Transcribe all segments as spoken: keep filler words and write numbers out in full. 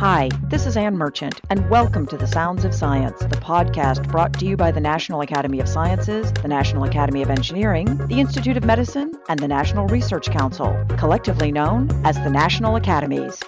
Hi, this is Ann Merchant, and welcome to The Sounds of Science, the podcast brought to you by the National Academy of Sciences, the National Academy of Engineering, the Institute of Medicine, and the National Research Council, collectively known as the National Academies.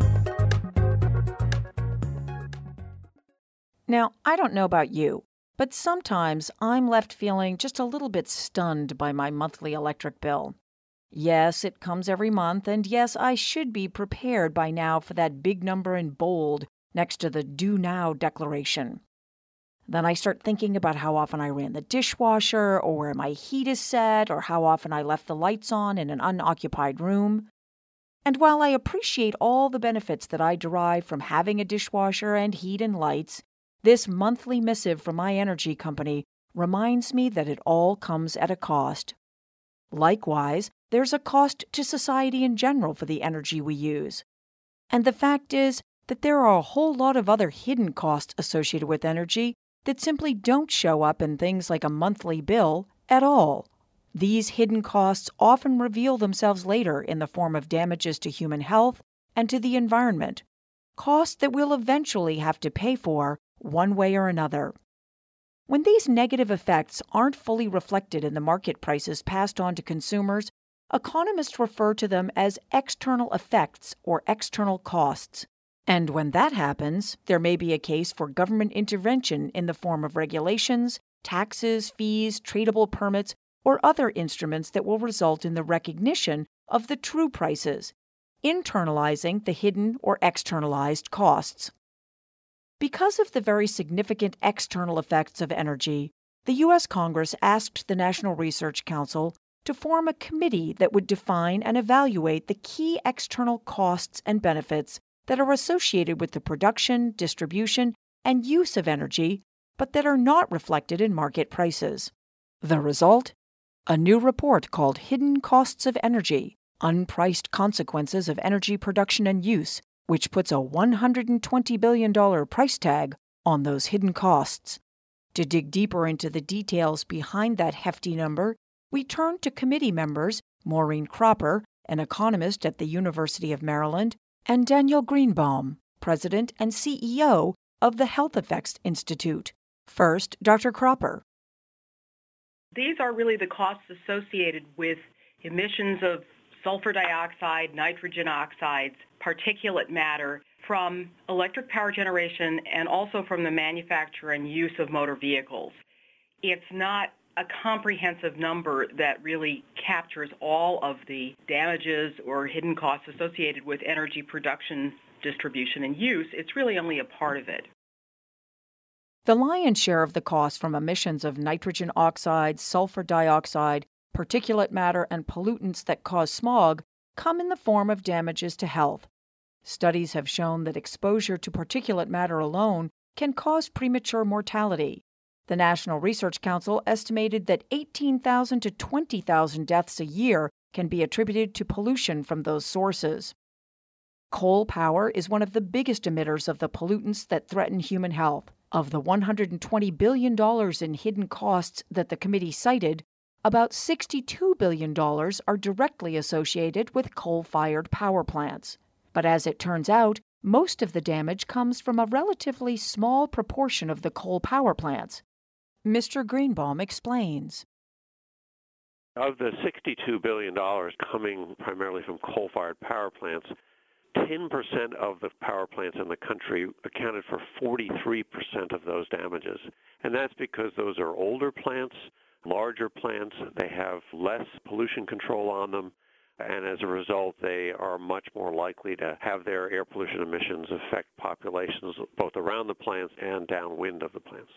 Now, I don't know about you, but sometimes I'm left feeling just a little bit stunned by my monthly electric bill. Yes, it comes every month, and yes, I should be prepared by now for that big number in bold next to the Do Now declaration. Then I start thinking about how often I ran the dishwasher, or where my heat is set, or how often I left the lights on in an unoccupied room. And while I appreciate all the benefits that I derive from having a dishwasher and heat and lights, this monthly missive from my energy company reminds me that it all comes at a cost. Likewise, there's a cost to society in general for the energy we use. And the fact is that there are a whole lot of other hidden costs associated with energy that simply don't show up in things like a monthly bill at all. These hidden costs often reveal themselves later in the form of damages to human health and to the environment, costs that we'll eventually have to pay for one way or another. When these negative effects aren't fully reflected in the market prices passed on to consumers, economists refer to them as external effects or external costs. And when that happens, there may be a case for government intervention in the form of regulations, taxes, fees, tradable permits, or other instruments that will result in the recognition of the true prices, internalizing the hidden or externalized costs. Because of the very significant external effects of energy, the U S Congress asked the National Research Council to form a committee that would define and evaluate the key external costs and benefits that are associated with the production, distribution, and use of energy, but that are not reflected in market prices. The result? A new report called Hidden Costs of Energy: Unpriced Consequences of Energy Production and Use, which puts a one hundred twenty billion dollars price tag on those hidden costs. To dig deeper into the details behind that hefty number, we turn to committee members Maureen Cropper, an economist at the University of Maryland, and Daniel Greenbaum, president and C E O of the Health Effects Institute. First, Doctor Cropper. These are really the costs associated with emissions of sulfur dioxide, nitrogen oxides, particulate matter from electric power generation and also from the manufacture and use of motor vehicles. It's not a comprehensive number that really captures all of the damages or hidden costs associated with energy production, distribution, and use. It's really only a part of it. The lion's share of the costs from emissions of nitrogen oxide, sulfur dioxide, particulate matter, and pollutants that cause smog come in the form of damages to health. Studies have shown that exposure to particulate matter alone can cause premature mortality. The National Research Council estimated that eighteen thousand to twenty thousand deaths a year can be attributed to pollution from those sources. Coal power is one of the biggest emitters of the pollutants that threaten human health. Of the one hundred twenty billion dollars in hidden costs that the committee cited, about sixty-two billion dollars are directly associated with coal-fired power plants. But as it turns out, most of the damage comes from a relatively small proportion of the coal power plants. Mister Greenbaum explains. Of the sixty-two billion dollars coming primarily from coal-fired power plants, ten percent of the power plants in the country accounted for forty-three percent of those damages. And that's because those are older plants, larger plants, they have less pollution control on them, and as a result, they are much more likely to have their air pollution emissions affect populations both around the plants and downwind of the plants.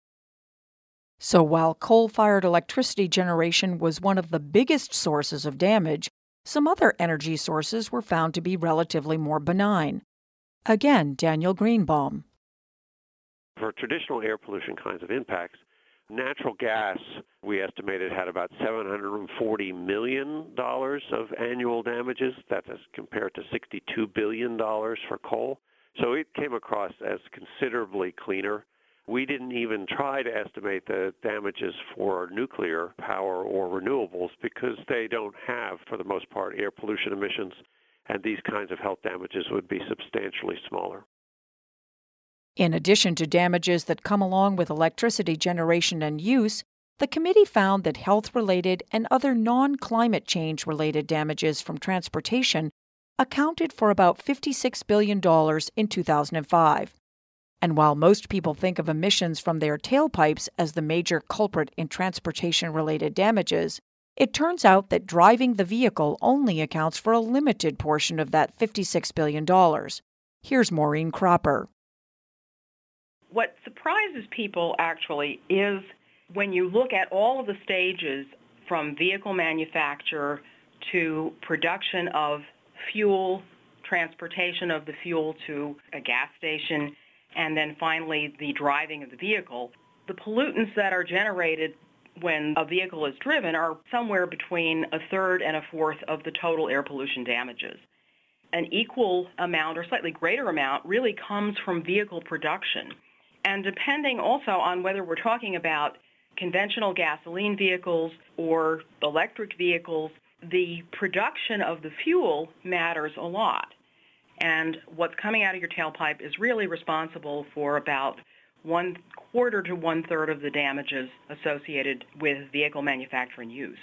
So while coal-fired electricity generation was one of the biggest sources of damage, some other energy sources were found to be relatively more benign. Again, Daniel Greenbaum. For traditional air pollution kinds of impacts, natural gas, we estimated, had about seven hundred forty million dollars of annual damages. That's as compared to sixty-two billion dollars for coal. So it came across as considerably cleaner. We didn't even try to estimate the damages for nuclear power or renewables because they don't have, for the most part, air pollution emissions, and these kinds of health damages would be substantially smaller. In addition to damages that come along with electricity generation and use, the committee found that health-related and other non-climate change-related damages from transportation accounted for about fifty-six billion dollars in two thousand five. And while most people think of emissions from their tailpipes as the major culprit in transportation-related damages, it turns out that driving the vehicle only accounts for a limited portion of that fifty-six billion dollars. Here's Maureen Cropper. What surprises people actually is when you look at all of the stages from vehicle manufacture to production of fuel, transportation of the fuel to a gas station, and then finally the driving of the vehicle, the pollutants that are generated when a vehicle is driven are somewhere between a third and a fourth of the total air pollution damages. An equal amount or slightly greater amount really comes from vehicle production. And depending also on whether we're talking about conventional gasoline vehicles or electric vehicles, the production of the fuel matters a lot. And what's coming out of your tailpipe is really responsible for about one quarter to one third of the damages associated with vehicle manufacture and use.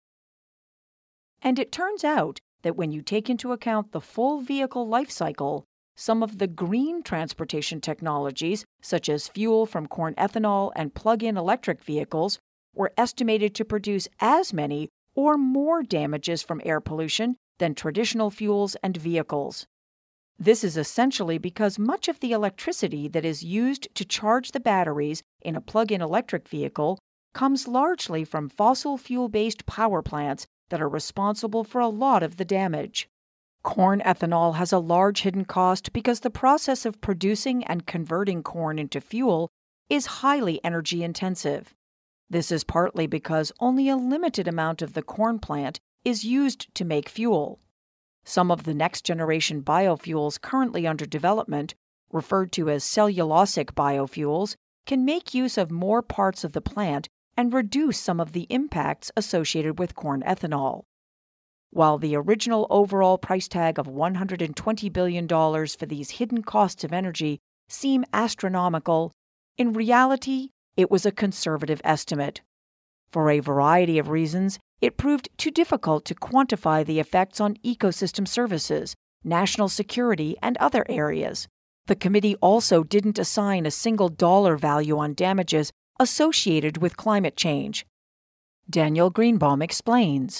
And it turns out that when you take into account the full vehicle life cycle, some of the green transportation technologies, such as fuel from corn ethanol and plug-in electric vehicles, were estimated to produce as many or more damages from air pollution than traditional fuels and vehicles. This is essentially because much of the electricity that is used to charge the batteries in a plug-in electric vehicle comes largely from fossil fuel-based power plants that are responsible for a lot of the damage. Corn ethanol has a large hidden cost because the process of producing and converting corn into fuel is highly energy intensive. This is partly because only a limited amount of the corn plant is used to make fuel. Some of the next-generation biofuels currently under development, referred to as cellulosic biofuels, can make use of more parts of the plant and reduce some of the impacts associated with corn ethanol. While the original overall price tag of one hundred twenty billion dollars for these hidden costs of energy seem astronomical, in reality, it was a conservative estimate. For a variety of reasons, it proved too difficult to quantify the effects on ecosystem services, national security, and other areas. The committee also didn't assign a single dollar value on damages associated with climate change. Daniel Greenbaum explains.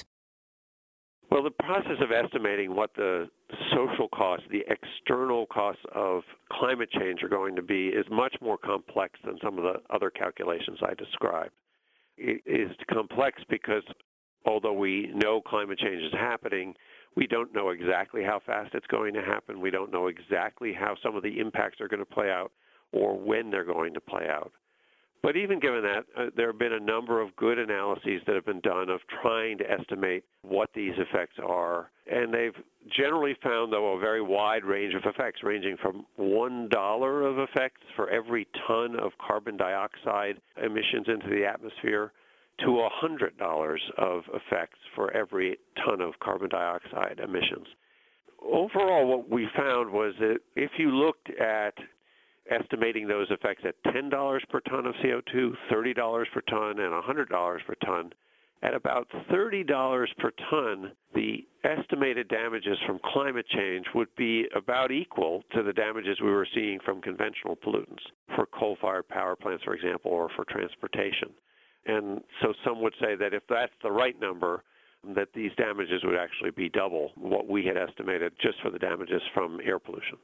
Well, the process of estimating what the social costs, the external costs of climate change are going to be is much more complex than some of the other calculations I described. It is complex because although we know climate change is happening, we don't know exactly how fast it's going to happen. We don't know exactly how some of the impacts are going to play out or when they're going to play out. But even given that, uh, there have been a number of good analyses that have been done of trying to estimate what these effects are. And they've generally found, though, a very wide range of effects, ranging from one dollar of effects for every ton of carbon dioxide emissions into the atmosphere to one hundred dollars of effects for every ton of carbon dioxide emissions. Overall, what we found was that if you looked at estimating those effects at ten dollars per ton of C O two, thirty dollars per ton, and one hundred dollars per ton, at about thirty dollars per ton, the estimated damages from climate change would be about equal to the damages we were seeing from conventional pollutants for coal-fired power plants, for example, or for transportation. And so some would say that if that's the right number, that these damages would actually be double what we had estimated just for the damages from air pollution.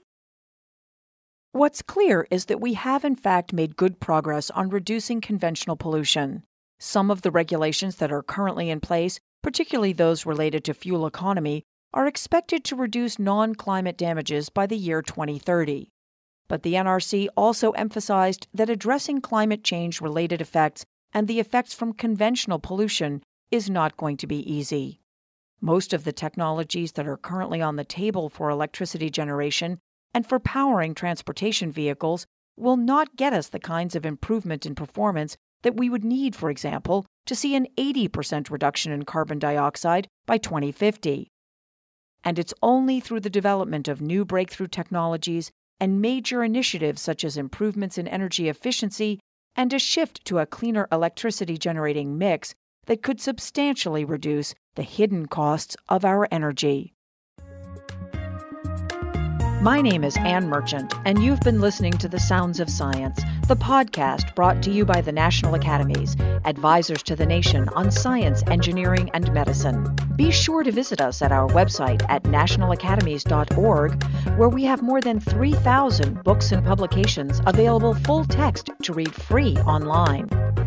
What's clear is that we have in fact made good progress on reducing conventional pollution. Some of the regulations that are currently in place, particularly those related to fuel economy, are expected to reduce non-climate damages by the year twenty thirty. But the N R C also emphasized that addressing climate change-related effects and the effects from conventional pollution is not going to be easy. Most of the technologies that are currently on the table for electricity generation and for powering transportation vehicles will not get us the kinds of improvement in performance that we would need, for example, to see an eighty percent reduction in carbon dioxide by twenty fifty. And it's only through the development of new breakthrough technologies and major initiatives such as improvements in energy efficiency and a shift to a cleaner electricity generating mix that could substantially reduce the hidden costs of our energy. My name is Ann Merchant, and you've been listening to The Sounds of Science, the podcast brought to you by the National Academies, advisors to the nation on science, engineering, and medicine. Be sure to visit us at our website at national academies dot org, where we have more than three thousand books and publications available full text to read free online.